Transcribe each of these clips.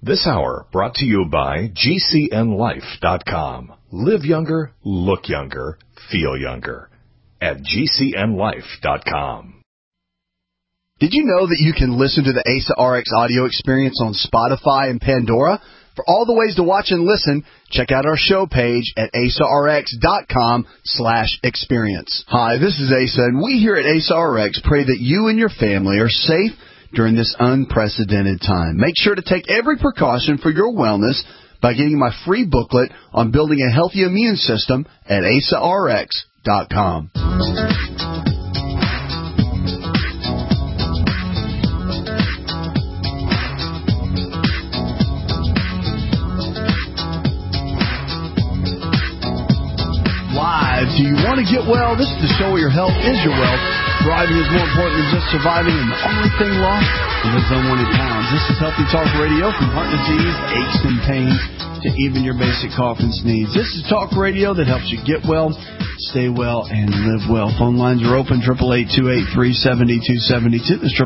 This hour brought to you by GCNLife.com. Live younger, look younger, feel younger. At GCNLife.com. Did you know that you can listen to the ASA RX audio experience on Spotify and Pandora? For all the ways to watch and listen, check out our show page at asarx.com/experience. Hi, this is Asa, and we here at ASA RX pray that you and your family are safe during this unprecedented time. Make sure to take every precaution for your wellness by getting my free booklet on building a healthy immune system at asarx.com. Do you want to get well? This is the show where your health is your wealth. Thriving is more important than just surviving, and the only thing lost is those unwanted pounds. This is Healthy Talk Radio, from heart disease, aches and pains, to even your basic cough and sneeze. This is talk radio that helps you get well, stay well, and live well. Phone lines are open, 888-283-7272. That's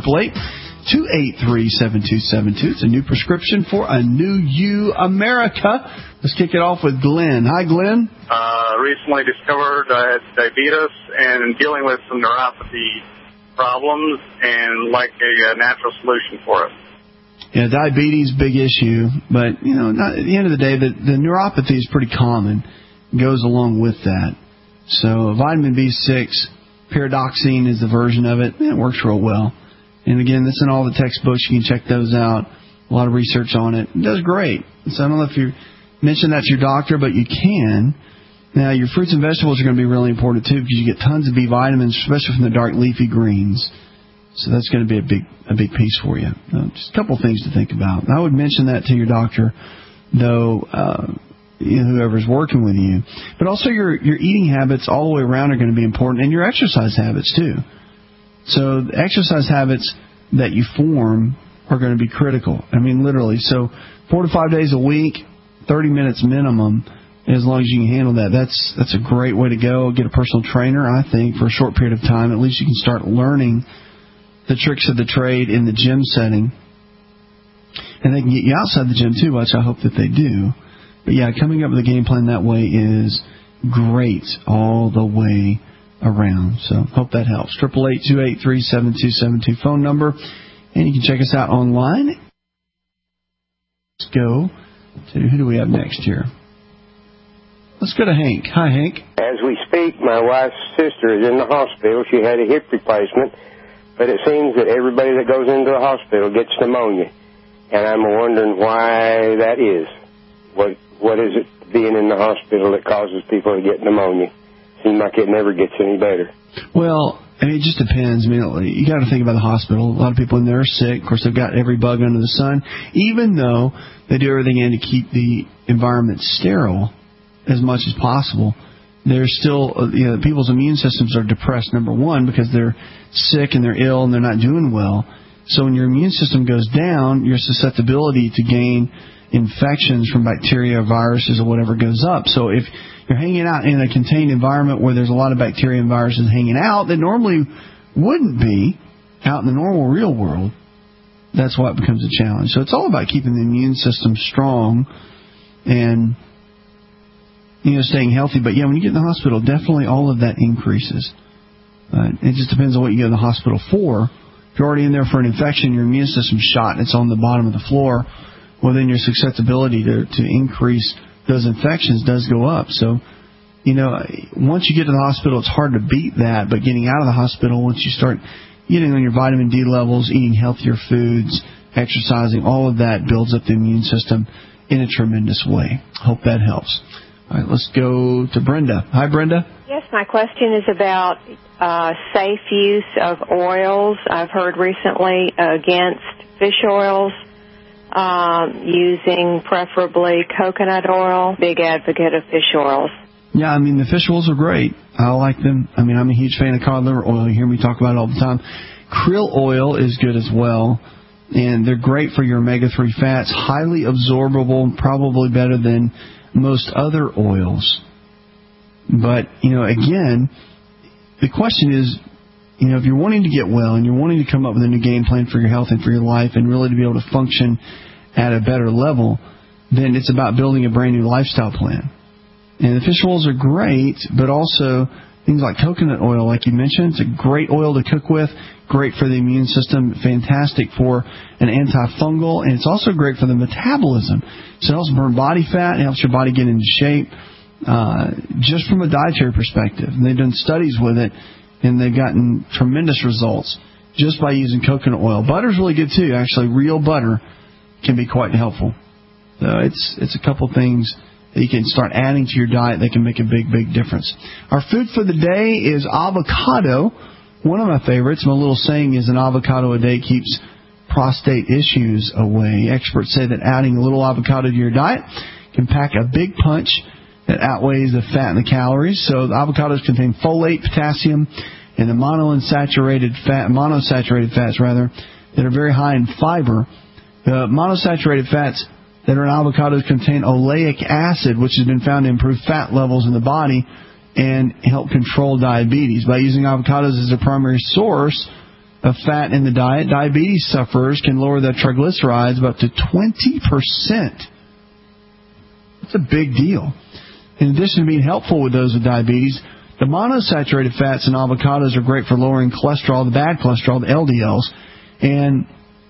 888-283-7272. It's a new prescription for a new you, America. Let's kick it off with Glenn. Hi, Glenn. Recently discovered I had diabetes and dealing with some neuropathy problems and like a natural solution for it. Yeah, diabetes, big issue. But, you know, at the end of the day, the neuropathy is pretty common. It goes along with that. So vitamin B6, pyridoxine is the version of it. It works real well. And, again, this is in all the textbooks. You can check those out. A lot of research on it. It does great. So I don't know if you mentioned that to your doctor, but you can. Now, your fruits and vegetables are going to be really important, too, because you get tons of B vitamins, especially from the dark leafy greens. So that's going to be a big piece for you. Just a couple of things to think about. And I would mention that to your doctor, though, whoever's working with you. But also your eating habits all the way around are going to be important, and your exercise habits, too. So the exercise habits that you form are going to be critical. I mean, literally. So 4 to 5 days a week, 30 minutes minimum. As long as you can handle that, that's a great way to go. Get a personal trainer, I think, for a short period of time. At least you can start learning the tricks of the trade in the gym setting. And they can get you outside the gym, too, which I hope that they do. But, yeah, coming up with a game plan that way is great all the way around. So hope that helps. 888-283-7272 phone number. And you can check us out online. Let's go to, who do we have next here? Let's go to Hank. Hi, Hank. As we speak, my wife's sister is in the hospital. She had a hip replacement, but it seems that everybody that goes into the hospital gets pneumonia. And I'm wondering why that is. What is it being in the hospital that causes people to get pneumonia? Seems like it never gets any better. Well, I mean, it just depends. I mean, you got to think about the hospital. A lot of people in there are sick. Of course, they've got every bug under the sun. Even though they do everything in to keep the environment sterile as much as possible, there's still, people's immune systems are depressed, number one, because they're sick and they're ill and they're not doing well. So when your immune system goes down, your susceptibility to gain infections from bacteria, viruses, or whatever goes up. So if you're hanging out in a contained environment where there's a lot of bacteria and viruses hanging out that normally wouldn't be out in the normal real world, that's why it becomes a challenge. So it's all about keeping the immune system strong and staying healthy. But, yeah, when you get in the hospital, definitely all of that increases. It just depends on what you go to the hospital for. If you're already in there for an infection, your immune system's shot, and it's on the bottom of the floor, well, then your susceptibility to increase those infections does go up. So, once you get to the hospital, it's hard to beat that. But getting out of the hospital, once you start getting on your vitamin D levels, eating healthier foods, exercising, all of that builds up the immune system in a tremendous way. Hope that helps. All right, let's go to Brenda. Hi, Brenda. Yes, my question is about safe use of oils. I've heard recently against fish oils, using preferably coconut oil. Big advocate of fish oils. Yeah, I mean, the fish oils are great. I like them. I mean, I'm a huge fan of cod liver oil. You hear me talk about it all the time. Krill oil is good as well, and they're great for your omega-3 fats. Highly absorbable, probably better than most other oils. But, again, the question is, if you're wanting to get well and you're wanting to come up with a new game plan for your health and for your life and really to be able to function at a better level, then it's about building a brand new lifestyle plan. And the fish oils are great, but also things like coconut oil, like you mentioned, it's a great oil to cook with, great for the immune system, fantastic for an antifungal, and it's also great for the metabolism. So it helps burn body fat, it helps your body get into shape, just from a dietary perspective. And they've done studies with it, and they've gotten tremendous results just by using coconut oil. Butter's really good too. Actually, real butter can be quite helpful. So it's a couple things that you can start adding to your diet that can make a big, big difference. Our food for the day is avocado. One of my favorites, my little saying is an avocado a day keeps prostate issues away. Experts say that adding a little avocado to your diet can pack a big punch that outweighs the fat and the calories. So the avocados contain folate, potassium, and the monosaturated fats that are very high in fiber. The monosaturated fats that are in avocados contain oleic acid, which has been found to improve fat levels in the body and help control diabetes. By using avocados as a primary source of fat in the diet, diabetes sufferers can lower their triglycerides by up to 20%. That's a big deal. In addition to being helpful with those with diabetes, the monosaturated fats in avocados are great for lowering cholesterol, the bad cholesterol, the LDLs. And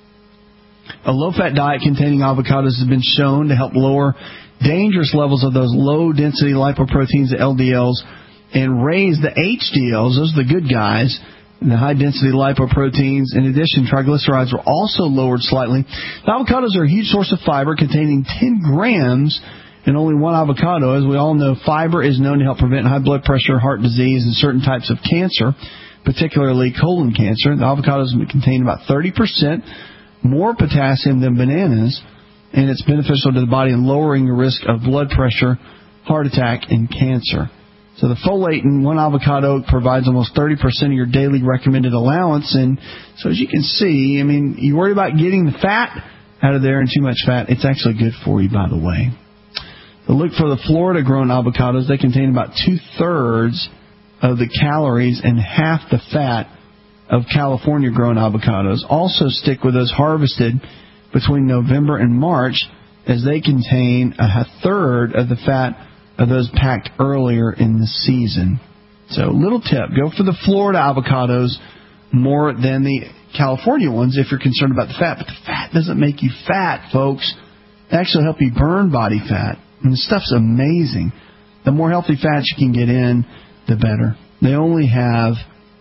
a low-fat diet containing avocados has been shown to help lower dangerous levels of those low-density lipoproteins, the LDLs, and raise the HDLs, those are the good guys, and the high-density lipoproteins. In addition, triglycerides were also lowered slightly. The avocados are a huge source of fiber, containing 10 grams in only one avocado. As we all know, fiber is known to help prevent high blood pressure, heart disease, and certain types of cancer, particularly colon cancer. The avocados contain about 30% more potassium than bananas, and it's beneficial to the body in lowering the risk of blood pressure, heart attack, and cancer. So the folate in one avocado provides almost 30% of your daily recommended allowance. And so as you can see, I mean, you worry about getting the fat out of there and too much fat. It's actually good for you, by the way. So look for the Florida-grown avocados. They contain about 2/3 of the calories and half the fat of California-grown avocados. Also stick with those harvested between November and March, as they contain 1/3 of the fat of those packed earlier in the season. So little tip, go for the Florida avocados more than the California ones if you're concerned about the fat. But the fat doesn't make you fat, folks. It actually helps you burn body fat. And the stuff's amazing. The more healthy fats you can get in, the better. They only have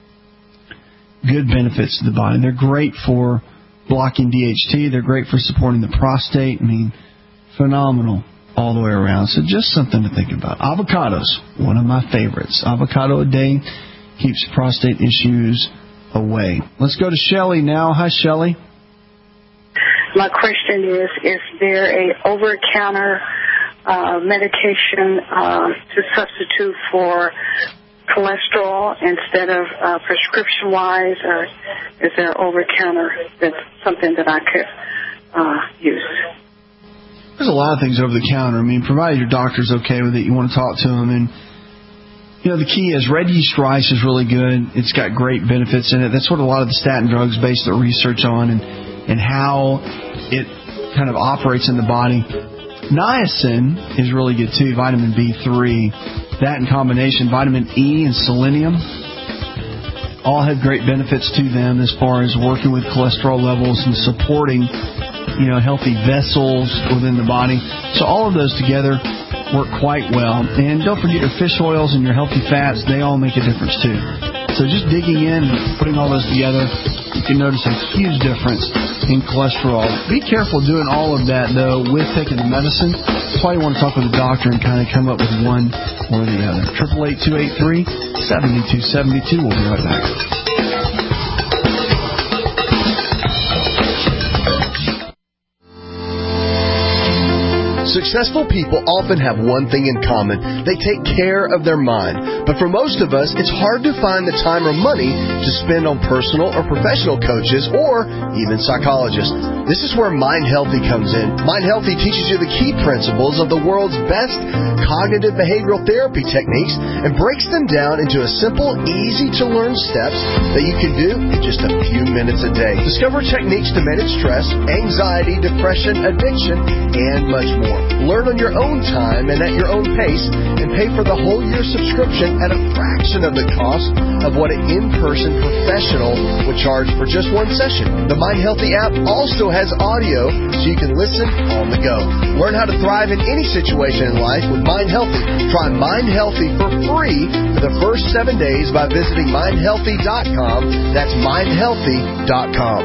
good benefits to the body. They're great for blocking DHT. They're great for supporting the prostate. I mean, phenomenal all the way around. So just something to think about. Avocados, one of my favorites. Avocado a day keeps prostate issues away. Let's go to Shelley now. Hi, Shelley. My question is there a over-the-counter medication to substitute for cholesterol instead of prescription-wise, or is there over-the-counter that's something that I could use? There's a lot of things over the counter. I mean, provided your doctor's okay with it, you want to talk to them. And, you know, the key is red yeast rice is really good. It's got great benefits in it. That's what a lot of the statin drugs base their research on, and how it kind of operates in the body. Niacin is really good, too, vitamin B3. That in combination, vitamin E and selenium, all have great benefits to them as far as working with cholesterol levels and supporting, you know, healthy vessels within the body. So all of those together work quite well. And don't forget your fish oils and your healthy fats. They all make a difference, too. So just digging in and putting all those together, you can notice a huge difference in cholesterol. Be careful doing all of that, though, with taking the medicine. That's why you want to talk with a doctor and kind of come up with one or the other. 888-283-7272. We'll be right back. Successful people often have one thing in common. They take care of their mind. But for most of us, it's hard to find the time or money to spend on personal or professional coaches or even psychologists. This is where Mind Healthy comes in. Mind Healthy teaches you the key principles of the world's best cognitive behavioral therapy techniques and breaks them down into a simple, easy-to-learn steps that you can do in just a few minutes a day. Discover techniques to manage stress, anxiety, depression, addiction, and much more. Learn on your own time and at your own pace, and pay for the whole year subscription at a fraction of the cost of what an in-person professional would charge for just one session. The Mind Healthy app also has audio so you can listen on the go. Learn how to thrive in any situation in life with Mind Healthy. Try Mind Healthy for free for the first 7 days by visiting mindhealthy.com. That's mindhealthy.com.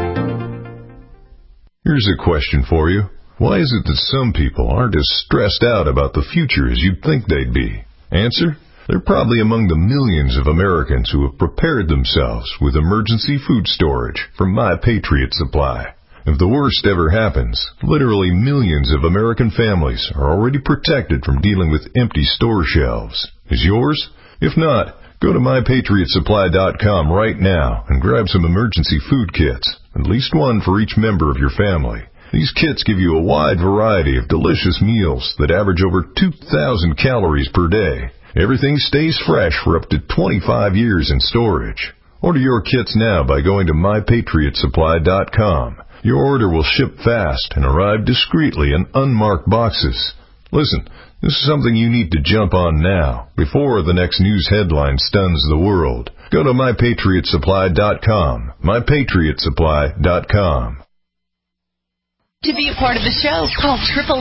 Here's a question for you. Why is it that some people aren't as stressed out about the future as you'd think they'd be? Answer: they're probably among the millions of Americans who have prepared themselves with emergency food storage from My Patriot Supply. If the worst ever happens, literally millions of American families are already protected from dealing with empty store shelves. Is yours? If not, go to MyPatriotSupply.com right now and grab some emergency food kits, at least one for each member of your family. These kits give you a wide variety of delicious meals that average over 2,000 calories per day. Everything stays fresh for up to 25 years in storage. Order your kits now by going to MyPatriotSupply.com. Your order will ship fast and arrive discreetly in unmarked boxes. Listen, this is something you need to jump on now, before the next news headline stuns the world. Go to MyPatriotSupply.com. MyPatriotSupply.com. To be a part of the show, call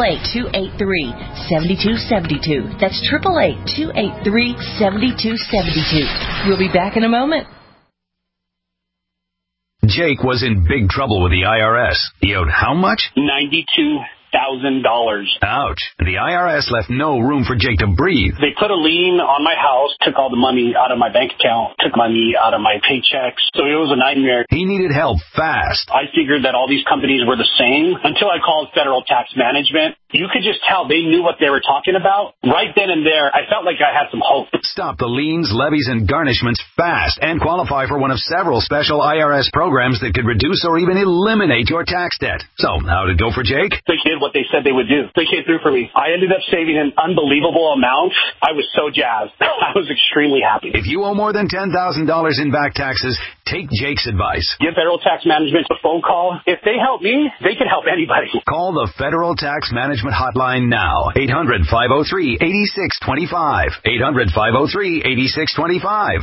888-283-7272. That's 888-283-7272. We'll be back in a moment. Jake was in big trouble with the IRS. He owed how much? $92,000. Ouch. The IRS left no room for Jake to breathe. They put a lien on my house, took all the money out of my bank account, took money out of my paychecks. So it was a nightmare. He needed help fast. I figured that all these companies were the same until I called Federal Tax Management. You could just tell they knew what they were talking about. Right then and there, I felt like I had some hope. Stop the liens, levies, and garnishments fast and qualify for one of several special IRS programs that could reduce or even eliminate your tax debt. So, how did it go for Jake? They did what they said they would do. They came through for me. I ended up saving an unbelievable amount. I was so jazzed. I was extremely happy. If you owe more than $10,000 in back taxes, take Jake's advice. Give Federal Tax Management a phone call. If they help me, they can help anybody. Call the Federal Tax Management hotline now. 800-503-8625. 800-503-8625.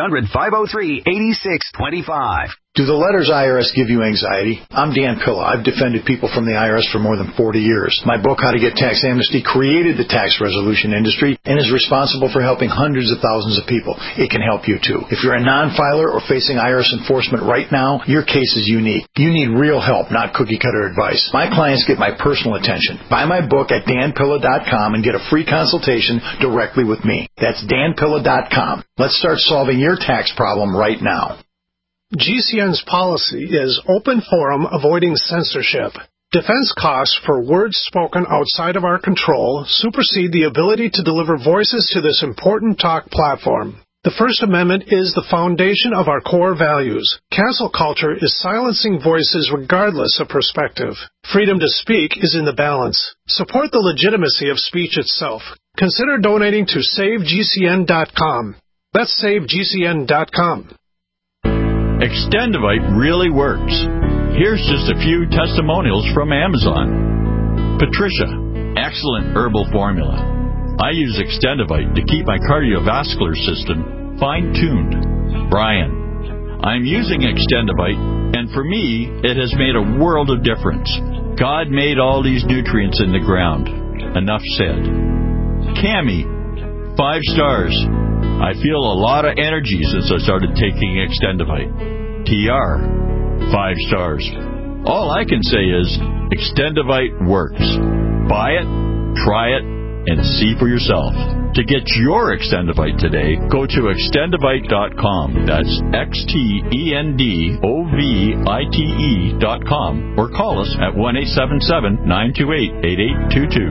800-503-8625. Do the letters IRS give you anxiety? I'm Dan Pilla. I've defended people from the IRS for more than 40 years. My book, How to Get Tax Amnesty, created the tax resolution industry and is responsible for helping hundreds of thousands of people. It can help you too. If you're a non-filer or facing IRS enforcement right now, your case is unique. You need real help, not cookie-cutter advice. My clients get my personal attention. Buy my book at danpilla.com and get a free consultation directly with me. That's danpilla.com. Let's start solving your tax problem right now. GCN's policy is open forum, avoiding censorship. Defense costs for words spoken outside of our control supersede the ability to deliver voices to this important talk platform. The First Amendment is the foundation of our core values. Cancel culture is silencing voices regardless of perspective. Freedom to speak is in the balance. Support the legitimacy of speech itself. Consider donating to SaveGCN.com. That's SaveGCN.com. Extendivite really works. Here's just a few testimonials from Amazon. Patricia, excellent herbal formula. I use Extendivite to keep my cardiovascular system fine-tuned. Brian, I'm using Extendivite, and for me, it has made a world of difference. God made all these nutrients in the ground. Enough said. Cammie, 5 stars. I feel a lot of energy since I started taking Extendivite. TR, 5 stars. All I can say is Extendivite works. Buy it, try it, and see for yourself. To get your Extendovite today, go to extendovite.com. That's XTENDOVITE.com, or call us at 1-877-928-8822.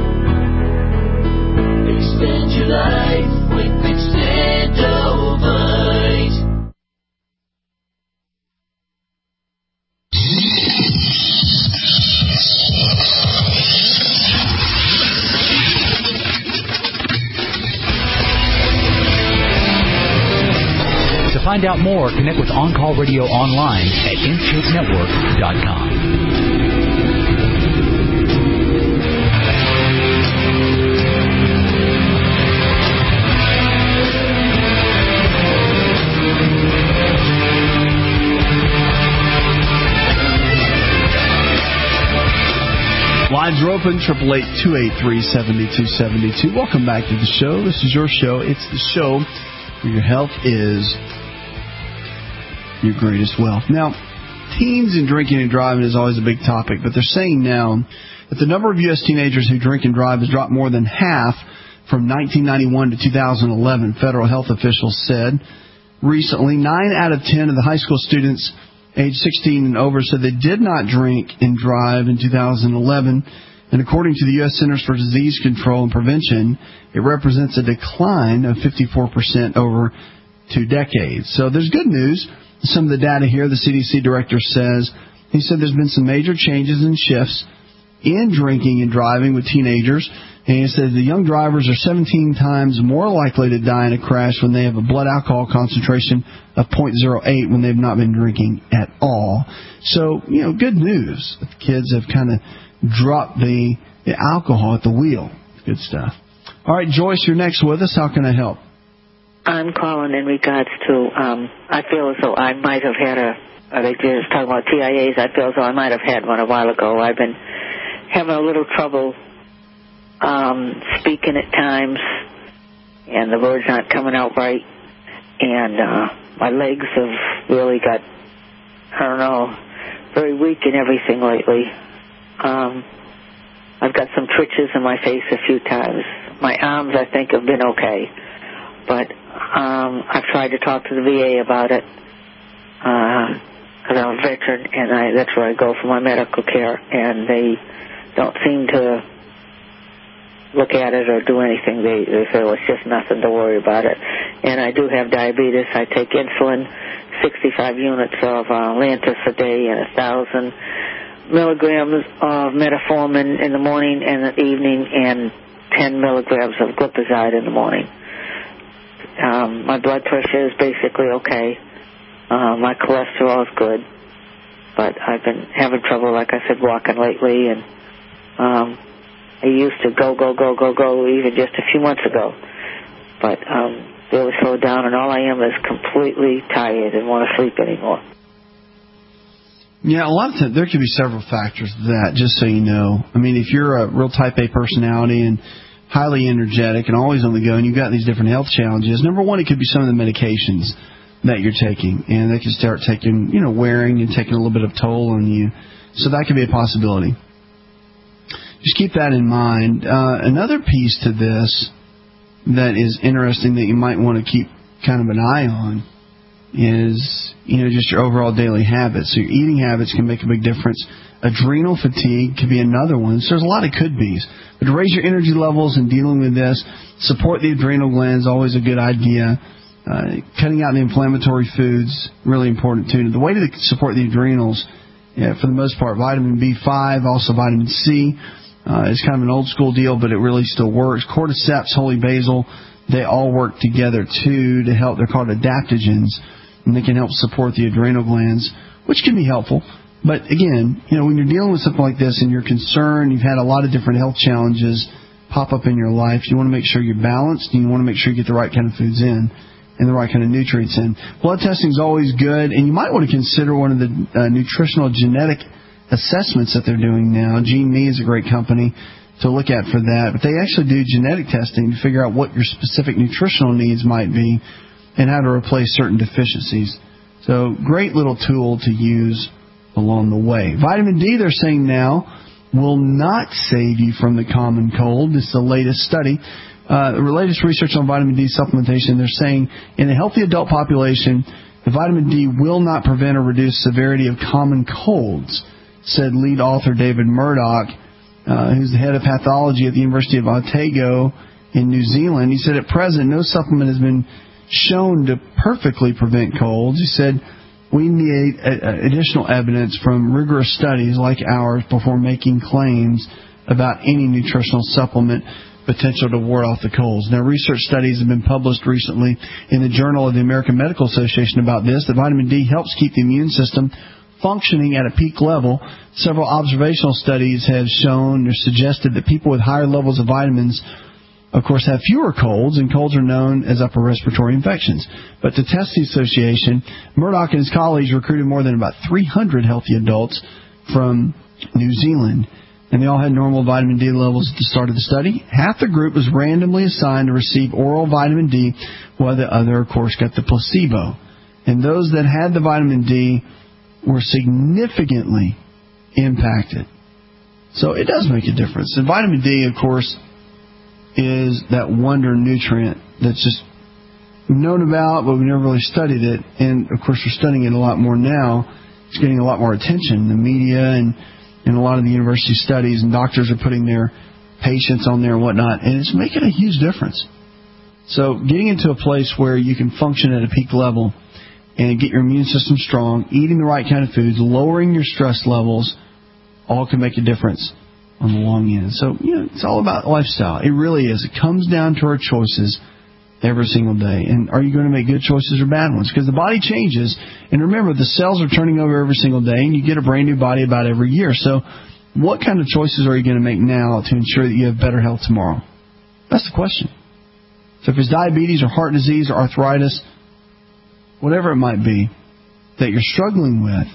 Extend your life with Extendovite. To find out more, connect with On Call Radio online at InShapeNetwork.com. Lines are open, 888-283-7272. Welcome back to the show. This is your show. It's the show where your health is your greatest wealth. Now, teens and drinking and driving is always a big topic, but they're saying now that the number of U.S. teenagers who drink and drive has dropped more than half from 1991 to 2011, federal health officials said. Recently, 9 out of 10 of the high school students age 16 and over said they did not drink and drive in 2011. And according to the U.S. Centers for Disease Control and Prevention, it represents a decline of 54% over 2 decades. So there's good news. Some of the data here, the CDC director says, he said there's been some major changes and shifts in drinking and driving with teenagers. And he said the young drivers are 17 times more likely to die in a crash when they have a blood alcohol concentration of 0.08 when they've not been drinking at all. So, good news. The kids have kind of dropped the alcohol at the wheel. Good stuff. All right, Joyce, you're next with us. How can I help? I'm calling in regards to, I feel as though I might have had they just talking about TIAs, I feel as though I might have had one a while ago. I've been having a little trouble speaking at times, and the words aren't coming out right, and my legs have really got, very weak and everything lately. I've got some twitches in my face a few times. My arms, I think, have been okay, but I've tried to talk to the VA about it, because I'm a veteran, and that's where I go for my medical care, and they don't seem to look at it or do anything. They say, well, it's just nothing to worry about it. And I do have diabetes. I take insulin, 65 units of Lantus a day, and 1,000 milligrams of metformin in the morning and the evening, and 10 milligrams of glipizide in the morning. My blood pressure is basically okay. My cholesterol is good, but I've been having trouble, like I said, walking lately, and I used to go even just a few months ago, but really slowed down, and all I am is completely tired and want to sleep anymore. Yeah, a lot of times there could be several factors to that, just so you know. I mean, if you're a real type A personality and highly energetic and always on the go, and you've got these different health challenges, number one, it could be some of the medications that you're taking, and they can start taking, wearing and taking a little bit of toll on you. So that could be a possibility. Just keep that in mind. Another piece to this that is interesting that you might want to keep kind of an eye on is, just your overall daily habits. So your eating habits can make a big difference. Adrenal fatigue could be another one. So there's a lot of could-bes. But to raise your energy levels in dealing with this, support the adrenal glands, always a good idea. Cutting out the inflammatory foods, really important too. The way to support the adrenals, for the most part, vitamin B5, also vitamin C, is kind of an old school deal, but it really still works. Cordyceps, holy basil, they all work together too to help. They're called adaptogens, and they can help support the adrenal glands, which can be helpful. But again, when you're dealing with something like this and you're concerned, you've had a lot of different health challenges pop up in your life, you want to make sure you're balanced, and you want to make sure you get the right kind of foods in and the right kind of nutrients in. Blood testing is always good, and you might want to consider one of the nutritional genetic assessments that they're doing now. GeneMe is a great company to look at for that, but they actually do genetic testing to figure out what your specific nutritional needs might be and how to replace certain deficiencies. So great little tool to use along the way. Vitamin D, they're saying now will not save you from the common cold. This is the latest study. The latest research on vitamin D supplementation, they're saying in a healthy adult population, the vitamin D will not prevent or reduce severity of common colds, said lead author David Murdoch, who's the head of pathology at the University of Otago in New Zealand. He said at present, no supplement has been shown to perfectly prevent colds. He said, we need additional evidence from rigorous studies like ours before making claims about any nutritional supplement potential to ward off the colds. Now, research studies have been published recently in the Journal of the American Medical Association about this, that vitamin D helps keep the immune system functioning at a peak level. Several observational studies have shown or suggested that people with higher levels of vitamins, of course, have fewer colds, and colds are known as upper respiratory infections. But to test the association, Murdoch and his colleagues recruited more than about 300 healthy adults from New Zealand, and they all had normal vitamin D levels at the start of the study. Half the group was randomly assigned to receive oral vitamin D, while the other, of course, got the placebo. And those that had the vitamin D were significantly impacted. So it does make a difference. And vitamin D, of course, is that wonder nutrient that's just known about, but we've never really studied it. And, of course, we're studying it a lot more now. It's getting a lot more attention in the media and a lot of the university studies, and doctors are putting their patients on there and whatnot, and it's making a huge difference. So getting into a place where you can function at a peak level and get your immune system strong, eating the right kind of foods, lowering your stress levels, all can make a difference on the long end. So, it's all about lifestyle. It really is. It comes down to our choices every single day. And are you going to make good choices or bad ones? Because the body changes. And remember, the cells are turning over every single day, and you get a brand new body about every year. So what kind of choices are you going to make now to ensure that you have better health tomorrow? That's the question. So if it's diabetes or heart disease or arthritis, whatever it might be that you're struggling with,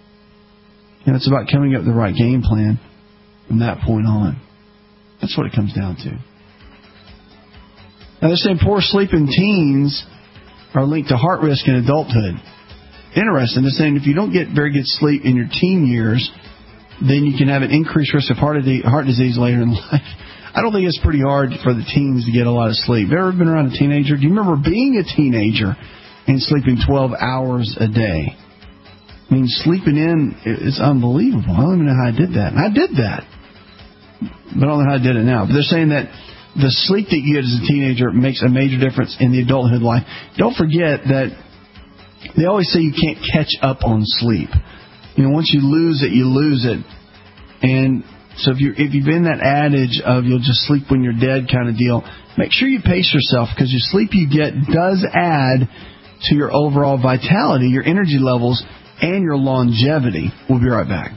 it's about coming up with the right game plan from that point on. That's what it comes down to. Now, they're saying poor sleep in teens are linked to heart risk in adulthood. Interesting. They're saying if you don't get very good sleep in your teen years, then you can have an increased risk of heart disease later in life. I don't think it's pretty hard for the teens to get a lot of sleep. Have you ever been around a teenager? Do you remember being a teenager and sleeping 12 hours a day? I mean, sleeping in is unbelievable. I don't even know how I did that. And I did that. But I don't know how I did it now. But they're saying that the sleep that you get as a teenager makes a major difference in the adulthood life. Don't forget that they always say you can't catch up on sleep. Once you lose it, you lose it. And so if you've been that adage of you'll just sleep when you're dead kind of deal, make sure you pace yourself, because your sleep you get does add to your overall vitality, your energy levels, and your longevity. We'll be right back.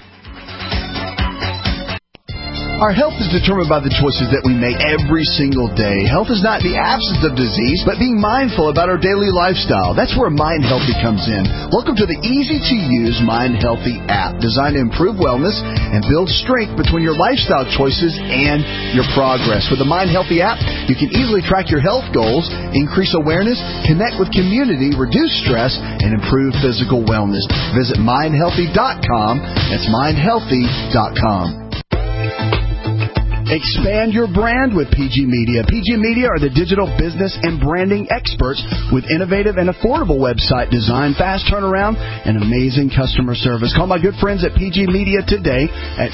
Our health is determined by the choices that we make every single day. Health is not the absence of disease, but being mindful about our daily lifestyle. That's where Mind Healthy comes in. Welcome to the easy-to-use Mind Healthy app, designed to improve wellness and build strength between your lifestyle choices and your progress. With the Mind Healthy app, you can easily track your health goals, increase awareness, connect with community, reduce stress, and improve physical wellness. Visit mindhealthy.com. That's mindhealthy.com. Expand your brand with PG Media. PG Media are the digital business and branding experts with innovative and affordable website design, fast turnaround, and amazing customer service. Call my good friends at PG Media today at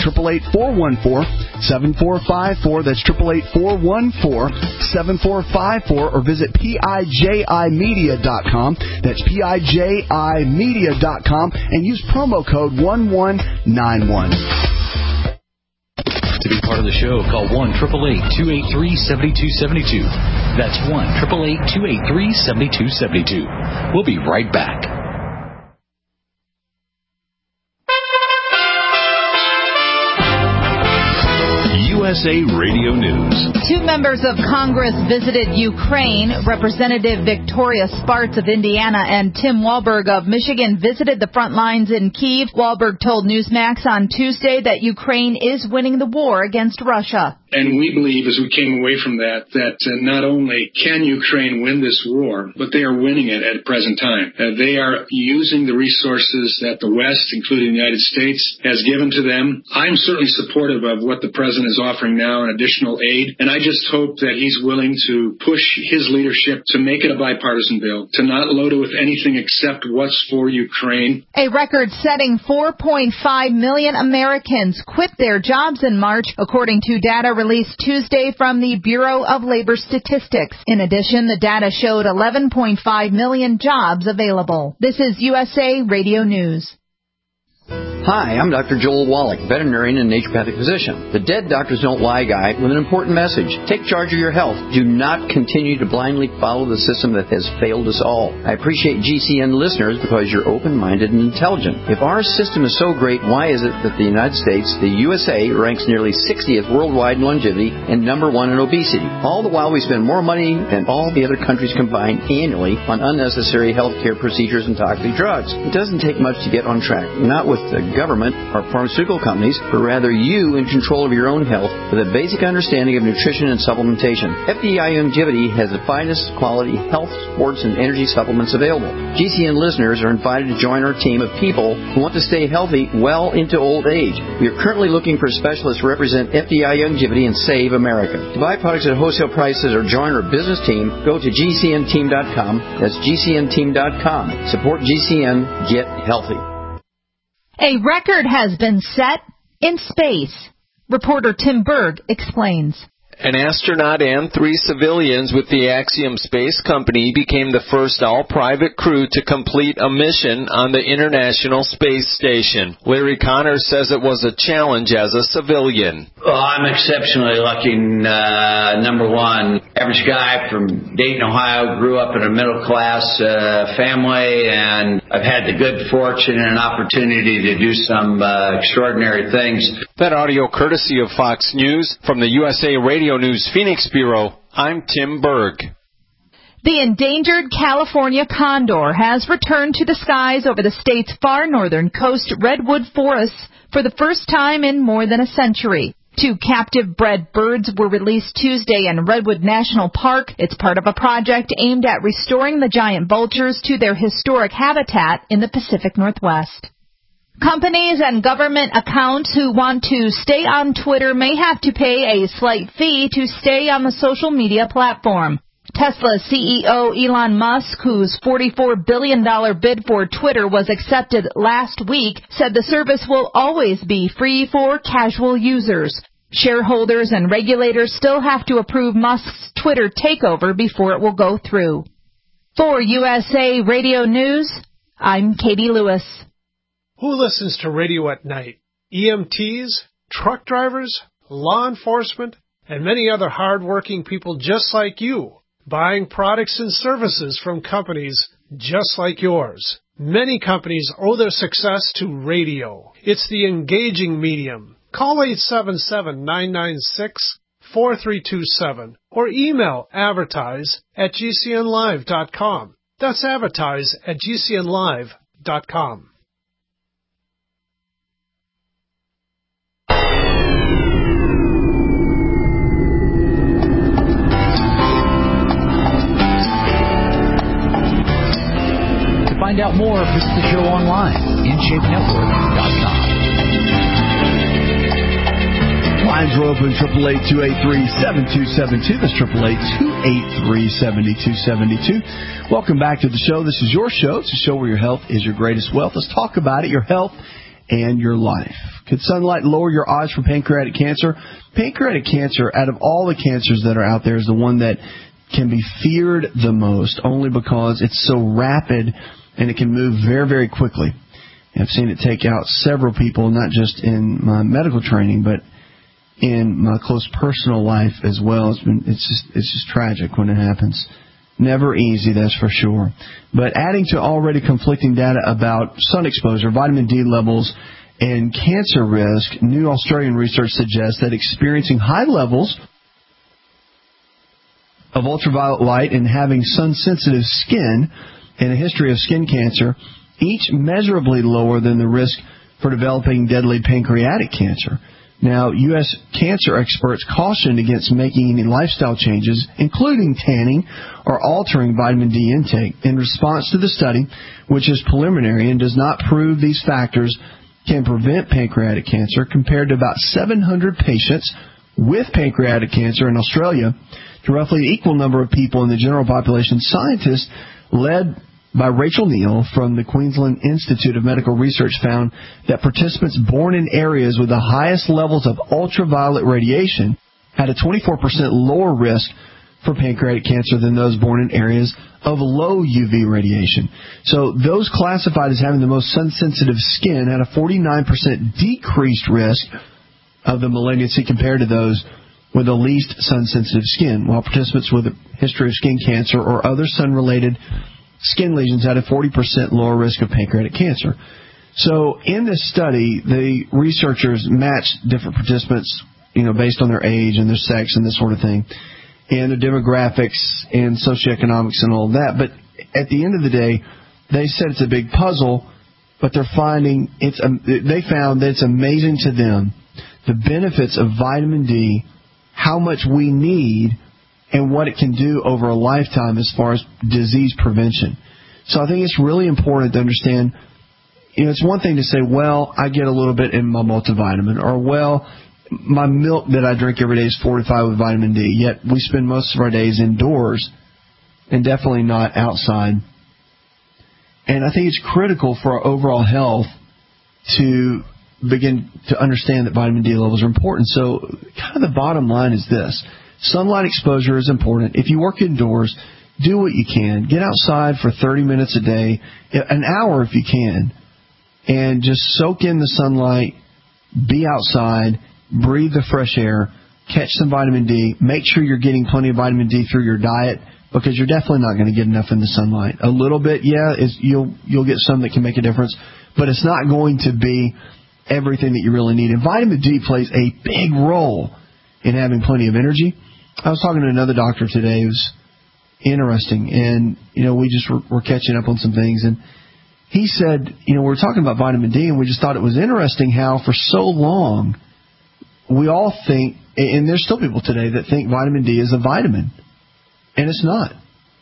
888-414-7454. That's 888-414-7454, or visit PIJImedia.com. That's PIJImedia.com, and use promo code 1191. To be part of the show, call 1-888-283-7272. That's 1-888-283-7272. We'll be right back. U.S. USA Radio News. 2 members of Congress visited Ukraine. Representative Victoria Spartz of Indiana and Tim Walberg of Michigan visited the front lines in Kyiv. Walberg told Newsmax on Tuesday that Ukraine is winning the war against Russia. And we believe, as we came away from that not only can Ukraine win this war, but they are winning it at the present time. They are using the resources that the West, including the United States, has given to them. I'm certainly supportive of what the president is offering now, an additional aid, and I just hope that he's willing to push his leadership to make it a bipartisan bill, to not load it with anything except what's for Ukraine. A record-setting 4.5 million Americans quit their jobs in March, according to data released Tuesday from the Bureau of Labor Statistics. In addition, the data showed 11.5 million jobs available. This is USA Radio News. Hi, I'm Dr. Joel Wallach, veterinarian and naturopathic physician. The Dead Doctors Don't Lie guide with an important message. Take charge of your health. Do not continue to blindly follow the system that has failed us all. I appreciate GCN listeners because you're open-minded and intelligent. If our system is so great, why is it that the United States, the USA, ranks nearly 60th worldwide in longevity and number 1 in obesity? All the while we spend more money than all the other countries combined annually on unnecessary health care procedures and toxic drugs. It doesn't take much to get on track. Not with the government or pharmaceutical companies, but rather you in control of your own health with a basic understanding of nutrition and supplementation. FDI Longevity has the finest quality health, sports, and energy supplements available. GCN listeners are invited to join our team of people who want to stay healthy well into old age. We are currently looking for specialists to represent FDI Longevity and Save America. To buy products at wholesale prices or join our business team, go to GCNteam.com. That's GCNteam.com. Support GCN. Get healthy. A record has been set in space. Reporter Tim Berg explains. An astronaut and 3 civilians with the Axiom Space Company became the first all-private crew to complete a mission on the International Space Station. Larry Connors says it was a challenge as a civilian. Well, I'm exceptionally lucky. Number one, average guy from Dayton, Ohio, grew up in a middle-class family, and I've had the good fortune and opportunity to do some extraordinary things. That audio courtesy of Fox News. From the USA Radio News Phoenix Bureau, I'm Tim Berg. The endangered California condor has returned to the skies over the state's far northern coast redwood forests for the first time in more than a century. 2 captive-bred birds were released Tuesday in Redwood National Park. It's part of a project aimed at restoring the giant vultures to their historic habitat in the Pacific Northwest. Companies and government accounts who want to stay on Twitter may have to pay a slight fee to stay on the social media platform. Tesla CEO Elon Musk, whose $44 billion bid for Twitter was accepted last week, said the service will always be free for casual users. Shareholders and regulators still have to approve Musk's Twitter takeover before it will go through. For USA Radio News, I'm Katie Lewis. Who listens to radio at night? EMTs, truck drivers, law enforcement, and many other hard-working people just like you, buying products and services from companies just like yours. Many companies owe their success to radio. It's the engaging medium. Call 877-996-4327 or email advertise@gcnlive.com. That's advertise@gcnlive.com. Find out more, visit the show online, InShapeNetwork.com. Lines are open, 888-283-7272. That's 888-283-7272. Welcome back to the show. This is your show. It's a show where your health is your greatest wealth. Let's talk about it, your health and your life. Could sunlight lower your odds for pancreatic cancer? Pancreatic cancer, out of all the cancers that are out there, is the one that can be feared the most, only because it's so rapid and it can move very, very quickly. I've seen it take out several people, not just in my medical training, but in my close personal life as well. It's just tragic when it happens. Never easy, that's for sure. But adding to already conflicting data about sun exposure, vitamin D levels, and cancer risk, new Australian research suggests that experiencing high levels of ultraviolet light and having sun-sensitive skin and a history of skin cancer, each measurably lower than the risk for developing deadly pancreatic cancer. Now, U.S. cancer experts cautioned against making any lifestyle changes, including tanning or altering vitamin D intake. In response to the study, which is preliminary and does not prove these factors can prevent pancreatic cancer, compared to about 700 patients with pancreatic cancer in Australia, to roughly an equal number of people in the general population, scientists led by Rachel Neal from the Queensland Institute of Medical Research found that participants born in areas with the highest levels of ultraviolet radiation had a 24% lower risk for pancreatic cancer than those born in areas of low UV radiation. So those classified as having the most sun-sensitive skin had a 49% decreased risk of the malignancy compared to those with the least sun-sensitive skin, while participants with a history of skin cancer or other sun-related skin lesions had a 40% lower risk of pancreatic cancer. So in this study, the researchers matched different participants, based on their age and their sex and this sort of thing, and their demographics and socioeconomics and all that. But at the end of the day, they said it's a big puzzle, but they found that it's amazing to them the benefits of vitamin D, how much we need, and what it can do over a lifetime as far as disease prevention. So I think it's really important to understand, it's one thing to say, well, I get a little bit in my multivitamin, or, well, my milk that I drink every day is fortified with vitamin D, yet we spend most of our days indoors and definitely not outside. And I think it's critical for our overall health to begin to understand that vitamin D levels are important. So kind of the bottom line is this. Sunlight exposure is important. If you work indoors, do what you can. Get outside for 30 minutes a day, an hour if you can, and just soak in the sunlight, be outside, breathe the fresh air, catch some vitamin D. Make sure you're getting plenty of vitamin D through your diet, because you're definitely not going to get enough in the sunlight. A little bit, you'll get some that can make a difference, but it's not going to be everything that you really need. And vitamin D plays a big role in having plenty of energy. I was talking to another doctor today. It was interesting, and we just were catching up on some things, and he said, we were talking about vitamin D, and we just thought it was interesting how for so long we all think, and there's still people today that think vitamin D is a vitamin, and it's not.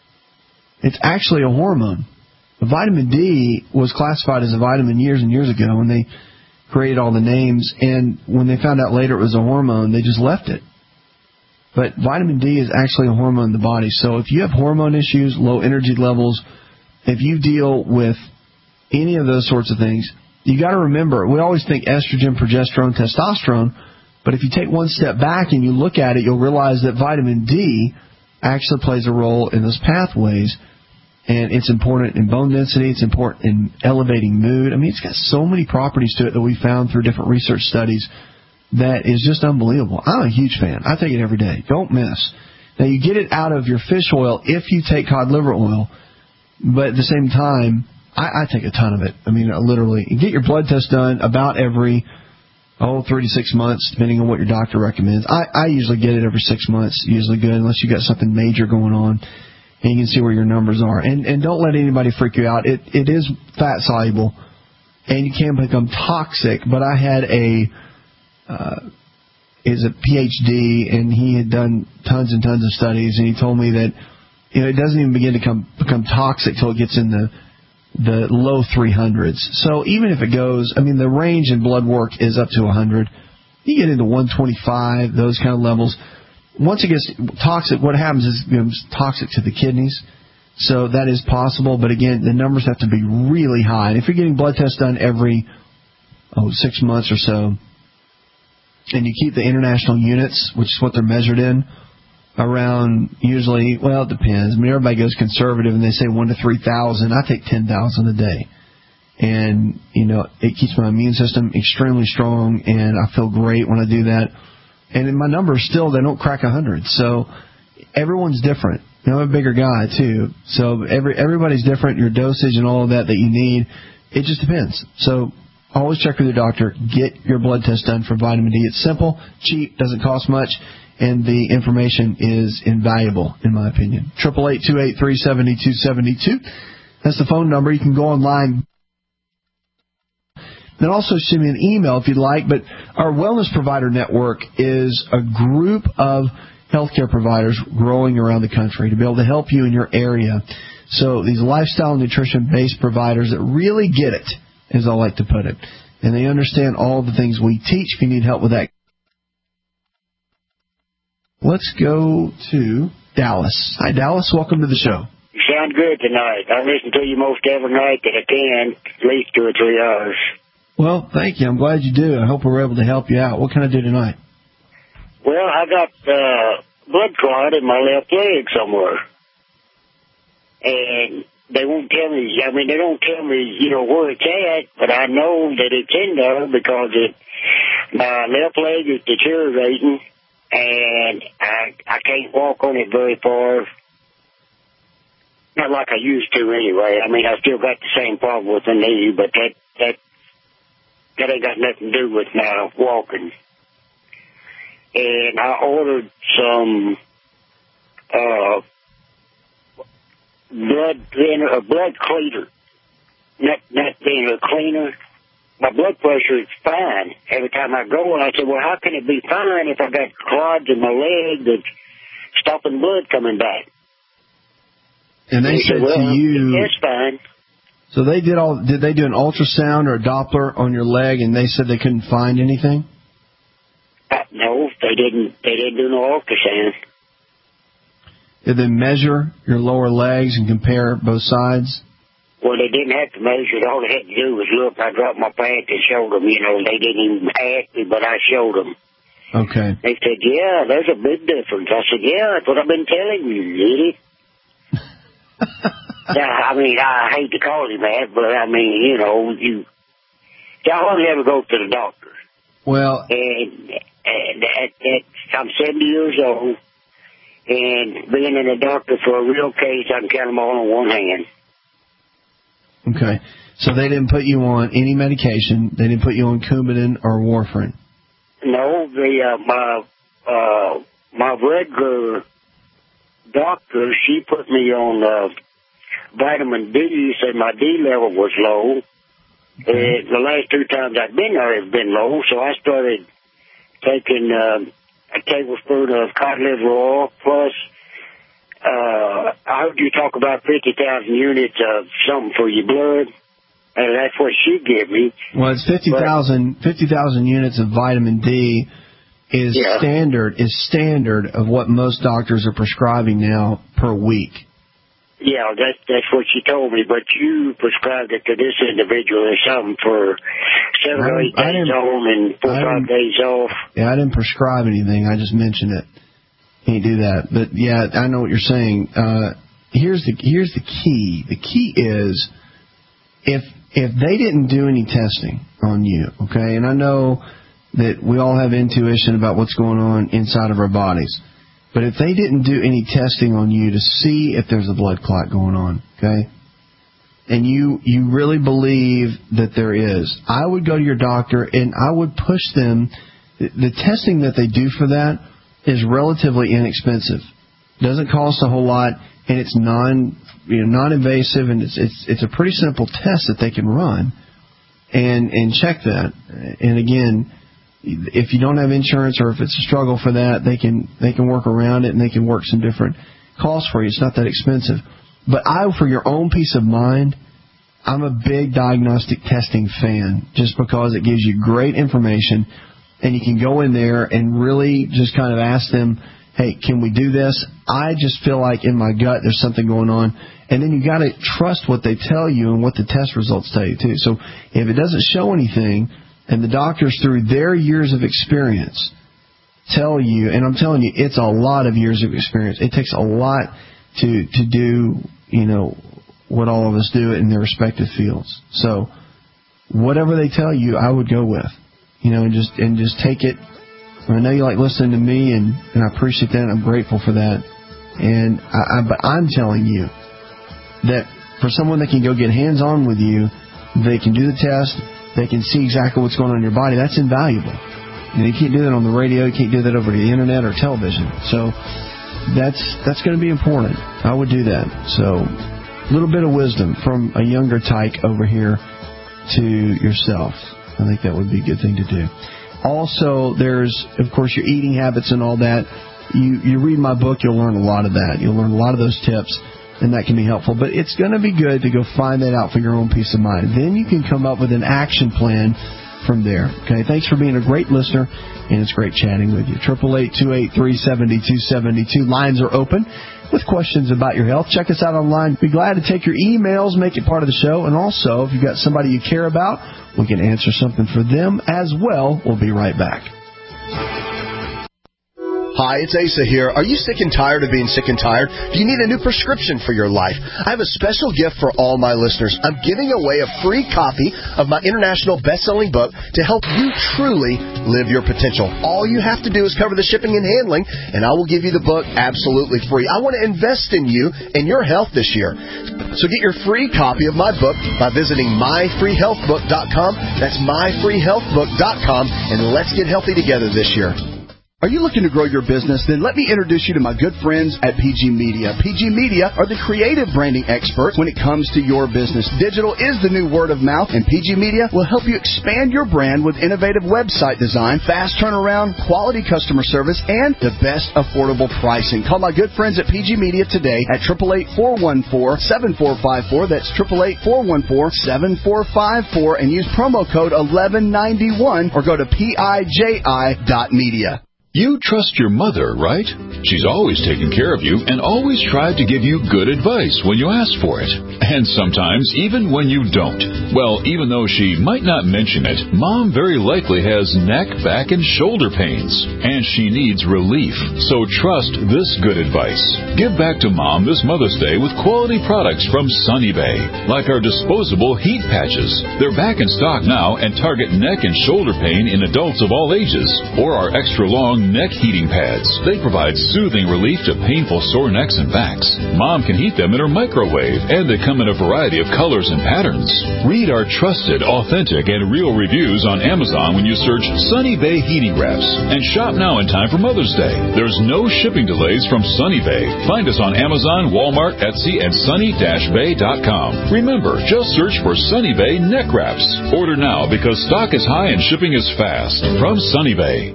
It's actually a hormone. Vitamin D was classified as a vitamin years and years ago when they created all the names, and when they found out later it was a hormone, they just left it. But vitamin D is actually a hormone in the body. So if you have hormone issues, low energy levels, if you deal with any of those sorts of things, you got to remember, we always think estrogen, progesterone, testosterone, but if you take one step back and you look at it, you'll realize that vitamin D actually plays a role in those pathways. And it's important in bone density. It's important in elevating mood. I mean, it's got so many properties to it that we found through different research studies that is just unbelievable. I'm a huge fan. I take it every day. Don't miss. Now, you get it out of your fish oil if you take cod liver oil, but at the same time, I take a ton of it. I mean, literally. You get your blood test done about every 3 to 6 months, depending on what your doctor recommends. I usually get it every 6 months, usually good, unless you got something major going on. And you can see where your numbers are. And don't let anybody freak you out. It is fat soluble, and you can become toxic. But I had is a PhD, and he had done tons and tons of studies, and he told me that it doesn't even begin to become toxic till it gets in the low 300s. So even if it goes, the range in blood work is up to 100. You get into 125, those kind of levels. Once it gets toxic, what happens is it becomes toxic to the kidneys. So that is possible, but again, the numbers have to be really high. And if you're getting blood tests done every 6 months or so, and you keep the international units, which is what they're measured in, around usually, well, it depends. Everybody goes conservative and they say 1 to 3,000. I take 10,000 a day. And, it keeps my immune system extremely strong, and I feel great when I do that. And in my numbers still, they don't crack 100. So everyone's different. I'm a bigger guy, too. So everybody's different. Your dosage and all of that you need, it just depends. So always check with your doctor. Get your blood test done for vitamin D. It's simple, cheap, doesn't cost much, and the information is invaluable, in my opinion. 888-283-7272. That's the phone number. You can go online. Then also send me an email if you'd like. But our Wellness Provider Network is a group of healthcare providers growing around the country to be able to help you in your area. So these lifestyle and nutrition-based providers that really get it, as I like to put it. And they understand all the things we teach. If you need help with that, let's go to Dallas. Hi, Dallas. Welcome to the show. You sound good tonight. I listen to you most every night that I can, at least 2 or 3 hours. Well, thank you. I'm glad you do. I hope we're able to help you out. What can I do tonight? Well, I got blood clot in my left leg somewhere. And they won't tell me, they don't tell me, where it's at, but I know that it's in there because my left leg is deteriorating, and I can't walk on it very far. Not like I used to anyway. I still got the same problem with the knee, but that ain't got nothing to do with now walking. And I ordered some blood cleaner, not being a cleaner. My blood pressure is fine every time I go, and I said, well, how can it be fine if I got clots in my leg that's stopping blood coming back? And they said to you, it's fine. So did they do an ultrasound or a Doppler on your leg, and they said they couldn't find anything? No, they didn't do no ultrasound. Did they measure your lower legs and compare both sides? Well, they didn't have to measure it. All they had to do was look. I dropped my pants and showed them. They didn't even ask me, but I showed them. Okay. They said, yeah, there's a big difference. I said, yeah, that's what I've been telling you, idiot. Yeah, I hate to call him that, but I hardly ever go to the doctor. Well, and I'm 70 years old, and being in a doctor for a real case, I can count them all on one hand. Okay, so they didn't put you on any medication. They didn't put you on Coumadin or warfarin. No, my regular doctor, she put me on vitamin D, said my D level was low. Okay. The last 2 times I've been there, it's been low, so I started taking a tablespoon of cod liver oil, plus I heard you talk about 50,000 units of something for your blood, and that's what she gave me. Well, it's 50,000 units of vitamin D is standard of what most doctors are prescribing now per week. Yeah, that's what she told me, but you prescribed it to this individual or something for 7 or 8 days on and 4 or 5 days off. Yeah, I didn't prescribe anything. I just mentioned it. Can't do that. But, yeah, I know what you're saying. Here's the key. The key is if they didn't do any testing on you, okay, and I know that we all have intuition about what's going on inside of our bodies, but if they didn't do any testing on you to see if there's a blood clot going on, okay, and you really believe that there is, I would go to your doctor and I would push them. The testing that they do for that is relatively inexpensive. Doesn't cost a whole lot, and it's non-invasive, and it's a pretty simple test that they can run and check that. And again, if you don't have insurance or if it's a struggle for that, they can work around it and they can work some different costs for you. It's not that expensive. But for your own peace of mind, I'm a big diagnostic testing fan just because it gives you great information and you can go in there and really just kind of ask them, hey, can we do this? I just feel like in my gut there's something going on. And then you got to trust what they tell you and what the test results tell you too. So if it doesn't show anything, and the doctors, through their years of experience, tell you, and I'm telling you, it's a lot of years of experience. It takes a lot to do, what all of us do in their respective fields. So whatever they tell you, I would go with, and just take it. I know you like listening to me, and I appreciate that. I'm grateful for that. But I'm telling you that for someone that can go get hands-on with you, they can do the test. they can see exactly what's going on in your body. That's invaluable. You can't do that on the radio. You can't do that over the internet or television. So that's going to be important. I would do that. So a little bit of wisdom from a younger tyke over here to yourself. I think that would be a good thing to do. Also, there's, of course, your eating habits and all that. You read my book, you'll learn a lot of that. You'll learn a lot of those tips, and that can be helpful. But it's going to be good to go find that out for your own peace of mind. Then you can come up with an action plan from there. Okay, thanks for being a great listener, and it's great chatting with you. 888-283-7272. Lines are open with questions about your health. Check us out online. Be glad to take your emails, make it part of the show. And also, if you've got somebody you care about, we can answer something for them as well. We'll be right back. Hi, it's Asa here. Are you sick and tired of being sick and tired? Do you need a new prescription for your life? I have a special gift for all my listeners. I'm giving away a free copy of my international best-selling book to help you truly live your potential. All you have to do is cover the shipping and handling, and I will give you the book absolutely free. I want to invest in you and your health this year. So get your free copy of my book by visiting myfreehealthbook.com. That's myfreehealthbook.com, and let's get healthy together this year. Are you looking to grow your business? Then let me introduce you to my good friends at PG Media. PG Media are the creative branding experts when it comes to your business. Digital is the new word of mouth, and PG Media will help you expand your brand with innovative website design, fast turnaround, quality customer service, and the best affordable pricing. Call my good friends at PG Media today at 888-414-7454. That's 888-414-7454, and use promo code 1191 or go to PIJI.media. You trust your mother, right? She's always taken care of you and always tried to give you good advice when you ask for it. And sometimes even when you don't. Well, even though she might not mention it, Mom very likely has neck, back, and shoulder pains. And she needs relief. So trust this good advice. Give back to Mom this Mother's Day with quality products from Sunny Bay. Like our disposable heat patches. They're back in stock now and target neck and shoulder pain in adults of all ages. Or our extra long neck heating pads. They provide soothing relief to painful sore necks and backs. Mom can heat them in her microwave, and they come in a variety of colors and patterns. Read our trusted, authentic, and real reviews on Amazon when you search Sunny Bay Heating Wraps. And shop now in time for Mother's Day. There's no shipping delays from Sunny Bay. Find us on Amazon, Walmart, Etsy, and sunny-bay.com. Remember, just search for Sunny Bay Neck Wraps. Order now because stock is high and shipping is fast. From Sunny Bay.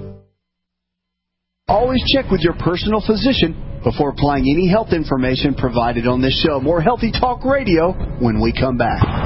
Always check with your personal physician before applying any health information provided on this show. More Healthy Talk Radio when we come back.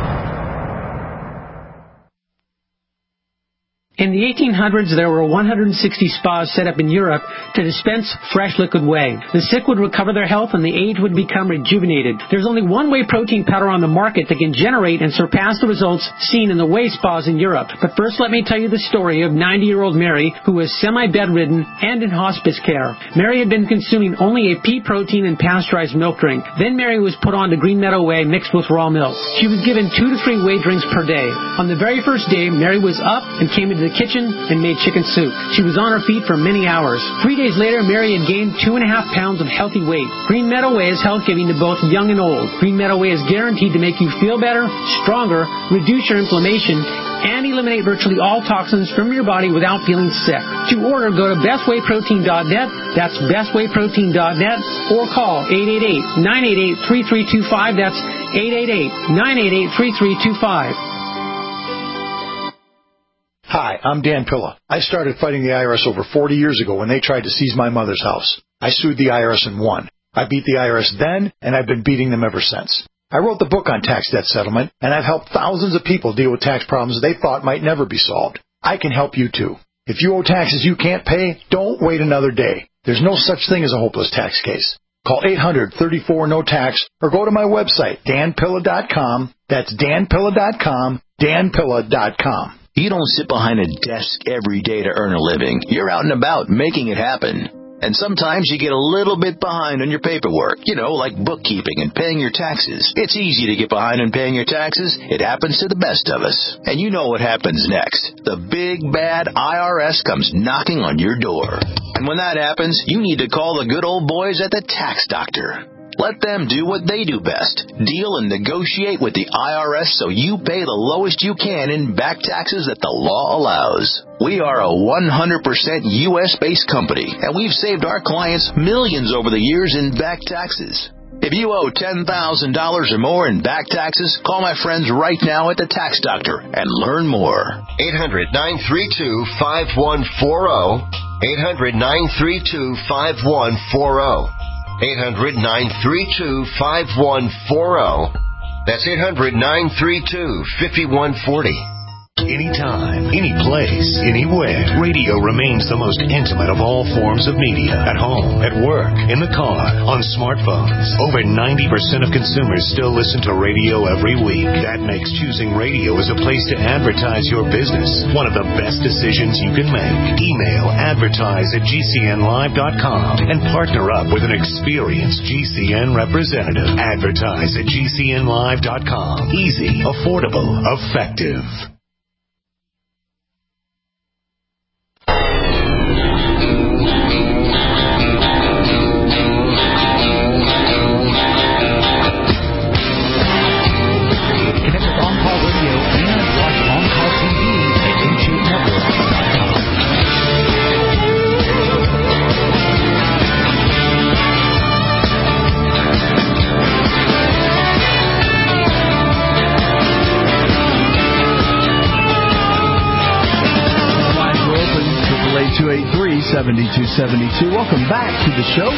In the 1800s, there were 160 spas set up in Europe to dispense fresh liquid whey. The sick would recover their health and the aged would become rejuvenated. There's only one whey protein powder on the market that can generate and surpass the results seen in the whey spas in Europe. But first, let me tell you the story of 90-year-old Mary, who was semi-bedridden and in hospice care. Mary had been consuming only a pea protein and pasteurized milk drink. Then Mary was put on to Green Meadow Whey mixed with raw milk. She was given 2 to 3 whey drinks per day. On the very first day, Mary was up and came into the kitchen and made chicken soup. She was on her feet for many hours. 3 days later, Mary had gained 2.5 pounds of healthy weight. Green Meadow Whey is health-giving to both young and old. Green Meadow Whey is guaranteed to make you feel better, stronger, reduce your inflammation, and eliminate virtually all toxins from your body without feeling sick. To order, go to bestwayprotein.net. That's bestwayprotein.net, or call 888-988-3325. That's 888-988-3325. Hi, I'm Dan Pilla. I started fighting the IRS over 40 years ago when they tried to seize my mother's house. I sued the IRS and won. I beat the IRS then, and I've been beating them ever since. I wrote the book on tax debt settlement, and I've helped thousands of people deal with tax problems they thought might never be solved. I can help you too. If you owe taxes you can't pay, don't wait another day. There's no such thing as a hopeless tax case. Call 800-34-NO-TAX or go to my website, danpilla.com. That's danpilla.com, danpilla.com. You don't sit behind a desk every day to earn a living. You're out and about making it happen. And sometimes you get a little bit behind on your paperwork, like bookkeeping and paying your taxes. It's easy to get behind on paying your taxes. It happens to the best of us. And you know what happens next. The big, bad IRS comes knocking on your door. And when that happens, you need to call the good old boys at the Tax Doctor. Let them do what they do best. Deal and negotiate with the IRS so you pay the lowest you can in back taxes that the law allows. We are a 100% U.S.-based company, and we've saved our clients millions over the years in back taxes. If you owe $10,000 or more in back taxes, call my friends right now at the Tax Doctor and learn more. 800-932-5140. 800-932-5140. 800-932-5140. That's 800-932-5140. Anytime, any place, anywhere. Radio remains the most intimate of all forms of media. At home, at work, in the car, on smartphones. Over 90% of consumers still listen to radio every week. That makes choosing radio as a place to advertise your business one of the best decisions you can make. Email advertise@gcnlive.com and partner up with an experienced GCN representative. Advertise@gcnlive.com. Easy, affordable, effective. Welcome back to the show.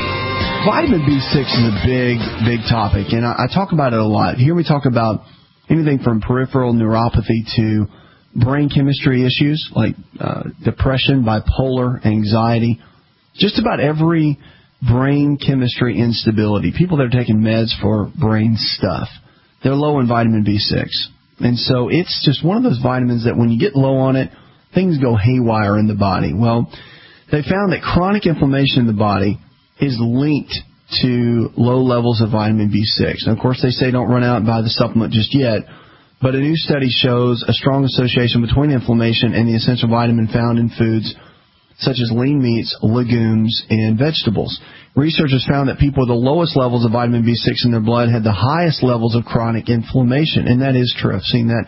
Vitamin B6 is a big topic, and I talk about it a lot. Here we talk about anything from peripheral neuropathy to brain chemistry issues like depression, bipolar, anxiety, just about every brain chemistry instability. People that are taking meds for brain stuff, they're low in vitamin B6. And so it's just one of those vitamins that when you get low on it, things go haywire in the body. Well, they found that chronic inflammation in the body is linked to low levels of vitamin B6. And of course, they say don't run out and buy the supplement just yet, but a new study shows a strong association between inflammation and the essential vitamin found in foods such as lean meats, legumes, and vegetables. Researchers found that people with the lowest levels of vitamin B6 in their blood had the highest levels of chronic inflammation, and that is true. I've seen that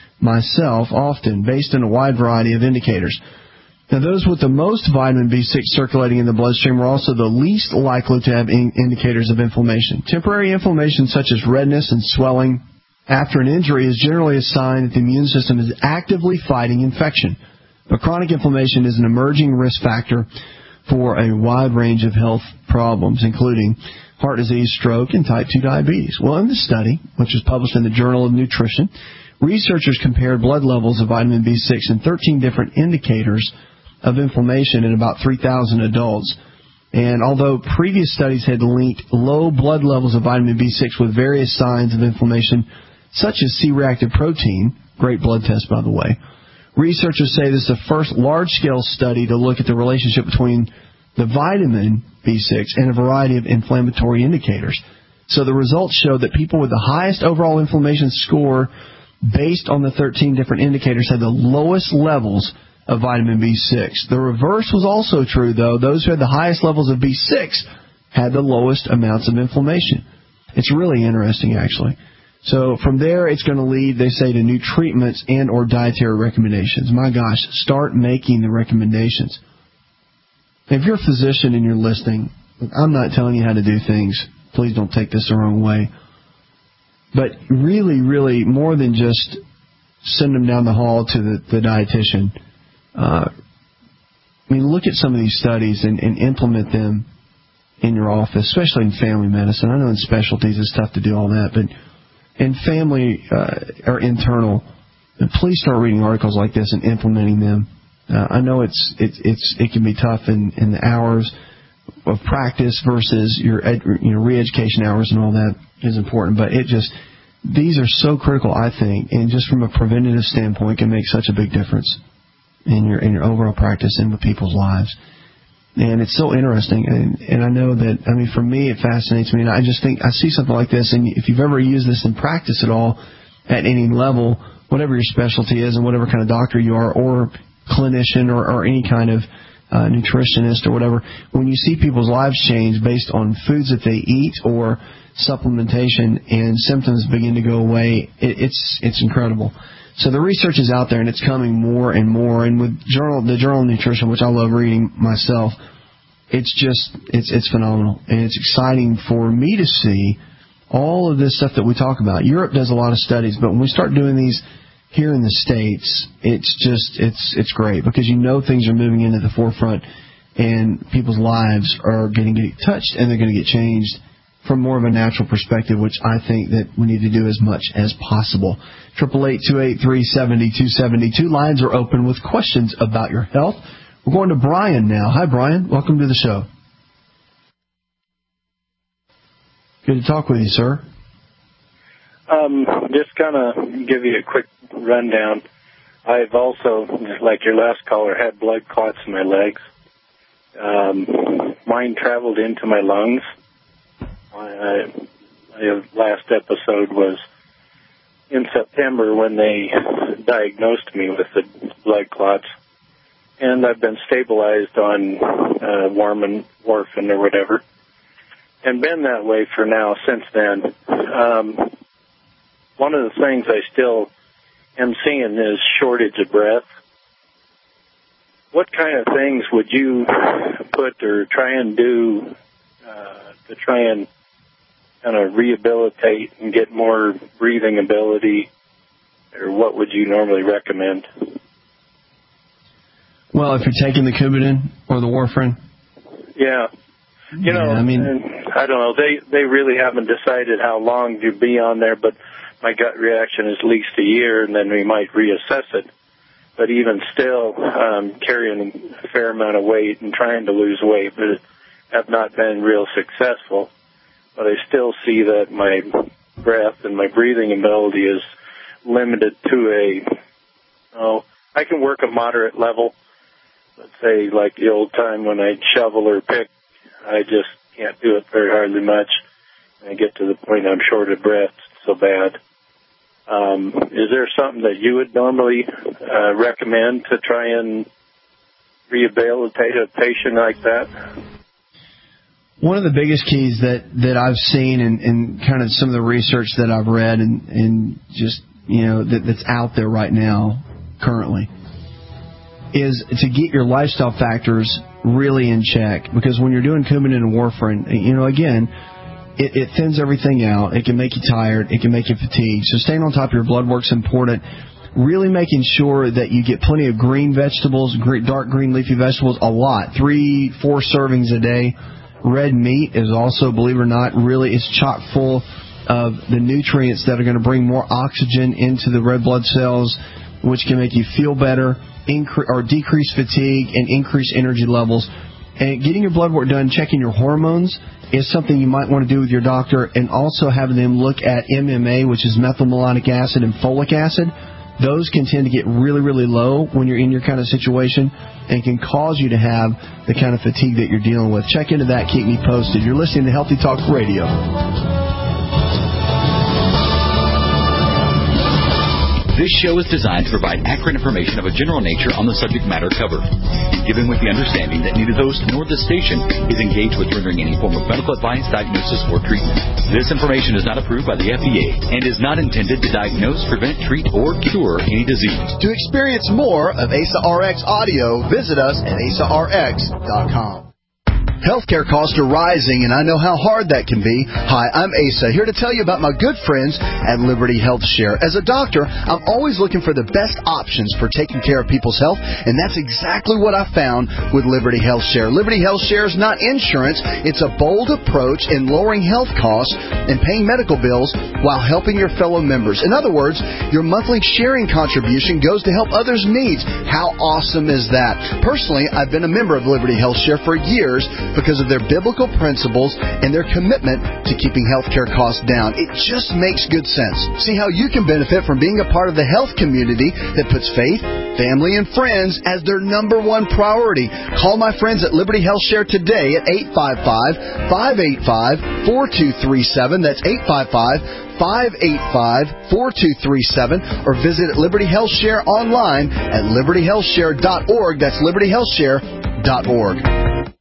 myself often, based on a wide variety of indicators. Now, those with the most vitamin B6 circulating in the bloodstream are also the least likely to have indicators of inflammation. Temporary inflammation such as redness and swelling after an injury is generally a sign that the immune system is actively fighting infection. But chronic inflammation is an emerging risk factor for a wide range of health problems, including heart disease, stroke, and type 2 diabetes. Well, in this study, which was published in the Journal of Nutrition, researchers compared blood levels of vitamin B6 in 13 different indicators of inflammation in about 3,000 adults. And although previous studies had linked low blood levels of vitamin B6 with various signs of inflammation, such as C-reactive protein, great blood test by the way, researchers say this is the first large-scale study to look at the relationship between the vitamin B6 and a variety of inflammatory indicators. So the results show that people with the highest overall inflammation score based on the 13 different indicators had the lowest levels of vitamin B6. The reverse was also true, though. Those who had the highest levels of B6 had the lowest amounts of inflammation. It's really interesting, actually. So from there, it's going to lead, they say, to new treatments and or dietary recommendations. My gosh, start making the recommendations. If you're a physician and you're listening, I'm not telling you how to do things. Please don't take this the wrong way. But really, really, more than just send them down the hall to the dietitian. Look at some of these studies and implement them in your office, especially in family medicine. I know in specialties it's tough to do all that, but in family or internal, please start reading articles like this and implementing them. I know it can be tough in the hours of practice versus your re-education hours and all that is important, but these are so critical, I think, and just from a preventative standpoint can make such a big difference in your overall practice and with people's lives. And it's so interesting, and I know that, for me, it fascinates me, and I just think, I see something like this, and if you've ever used this in practice at all, at any level, whatever your specialty is and whatever kind of doctor you are, or clinician, or any kind of nutritionist or whatever, when you see people's lives change based on foods that they eat or supplementation and symptoms begin to go away, it's incredible. So the research is out there, and it's coming more and more. And with the Journal of Nutrition, which I love reading myself, it's phenomenal. And it's exciting for me to see all of this stuff that we talk about. Europe does a lot of studies, but when we start doing these here in the States, it's great because you know things are moving into the forefront and people's lives are going to get touched and they're going to get changed from more of a natural perspective, which I think that we need to do as much as possible. 888-283-7272. Lines are open with questions about your health. We're going to Brian now. Hi, Brian. Welcome to the show. Good to talk with you, sir. Just kind of give you a quick rundown. I've also, like your last caller, had blood clots in my legs. Mine traveled into my lungs. My last episode was in September when they diagnosed me with the blood clots. And I've been stabilized on warfarin or whatever. And been that way for now since then. One of the things I still am seeing is shortage of breath. What kind of things would you put or try and do to try and kind of rehabilitate and get more breathing ability? Or what would you normally recommend? Well, if you're taking the Coumadin or the warfarin? Yeah. You know, I don't know. They really haven't decided how long to be on there, but my gut reaction is at least a year, and then we might reassess it. But even still, carrying a fair amount of weight and trying to lose weight, but have not been real successful. But I still see that my breath and my breathing ability is limited to I can work a moderate level. Let's say like the old time when I'd shovel or pick, I just can't do it very hardly much. I get to the point I'm short of breath so bad. Is there something that you would normally recommend to try and rehabilitate a patient like that? One of the biggest keys that I've seen in kind of some of the research that I've read and just, that's out there right now currently is to get your lifestyle factors really in check. Because when you're doing Coumadin and warfarin, again, it thins everything out. It can make you tired. It can make you fatigued. So staying on top of your blood work's important. Really making sure that you get plenty of green vegetables, dark green leafy vegetables, a lot, 3-4 servings a day. Red meat is also, believe it or not, really is chock full of the nutrients that are going to bring more oxygen into the red blood cells, which can make you feel better, decrease fatigue, and increase energy levels. And getting your blood work done, checking your hormones, is something you might want to do with your doctor, and also having them look at MMA, which is methylmalonic acid, and folic acid. Those can tend to get really, really low when you're in your kind of situation and can cause you to have the kind of fatigue that you're dealing with. Check into that. Keep me posted. You're listening to Healthy Talk Radio. This show is designed to provide accurate information of a general nature on the subject matter covered, given with the understanding that neither host nor the station is engaged with rendering any form of medical advice, diagnosis, or treatment. This information is not approved by the FDA and is not intended to diagnose, prevent, treat, or cure any disease. To experience more of ASA RX audio, visit us at asarx.com. Healthcare costs are rising, and I know how hard that can be. Hi, I'm Asa, here to tell you about my good friends at Liberty Health Share. As a doctor, I'm always looking for the best options for taking care of people's health, and that's exactly what I found with Liberty Health Share. Liberty Health Share is not insurance. It's a bold approach in lowering health costs and paying medical bills while helping your fellow members. In other words, your monthly sharing contribution goes to help others' needs. How awesome is that? Personally, I've been a member of Liberty Health Share for years, because of their biblical principles and their commitment to keeping healthcare costs down. It just makes good sense. See how you can benefit from being a part of the health community that puts faith, family, and friends as their number one priority. Call my friends at Liberty Health Share today at 855-585-4237. That's 855-585-4237, or visit Liberty Health Share online at libertyhealthshare.org. That's libertyhealthshare.org. www.ccc.org.